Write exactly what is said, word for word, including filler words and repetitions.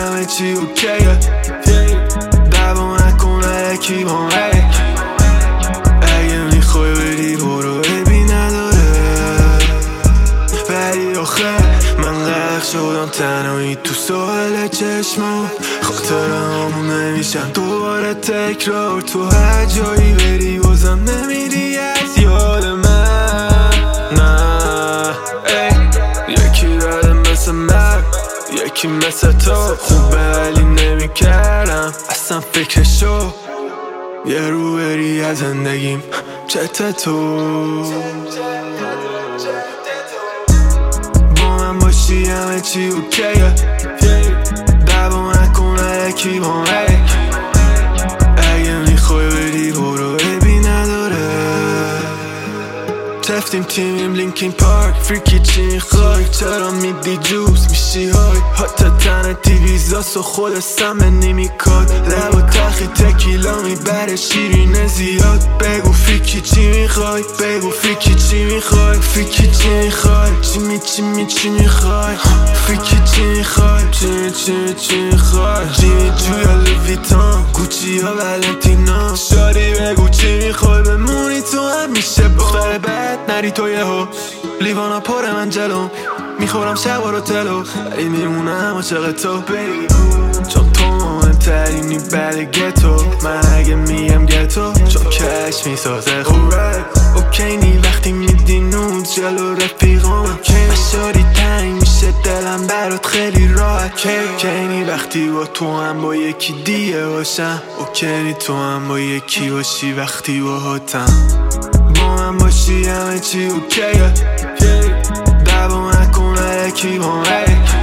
همه چی اوکیه دعوا نکن الکی با من اگه میخوای بری برو عیبی نداره ولی آخه من غرق شدم تنهایی تو ساحل چشمات خاطرهامون نمیشن دوباره تکرار تو هر جایی بری بازم نمیری از یاد من نه ای یکی داره مثل من یکی مثل تو خوبه ولی نمیکردم اصلا فکرشو یه رو بری از زندگیم چته تو با من باشی همه چی اوکیه دعوا نکن الکی با من اگه میخوای بری برو عیبی نداره رفتیم تیمیم لینکین پارک فریکی چی میخوای چرا میدی جوز میشی های حتی تن تیویزاست و خود سمه نمیکاد لب و تخی تکیلا میبره شیرین زیاد بگو فریکی چی میخوای بگو فریکی چی میخوای فریکی چی میخوای چی می چی می چی میخوای فریکی چی میخوای چی می چی می چی میخوای جیمی جویا لویتان گوچی ها ولنتینا شادی بگو چی میخوای بمونی تو همیشه بختر بد نری تو یه ها لیوانا پاره من جلو میخورم شب رو تلو ولی میمونم عاشق تو بگی چون تو مهمترینی بعد گتو من اگه میگم گتو چون کش میسازه خوب اوکی نی وقتی میدی نود جلو رفیقام مشاری تنگ میشه دلم برات خیلی راحت کینی وقتی با تو هم با یکی دیگه باشم اوکی تو هم با یکی باشی وقتی با هاتم با من باشی همه چی اوکیه دعوا نکن الکی با من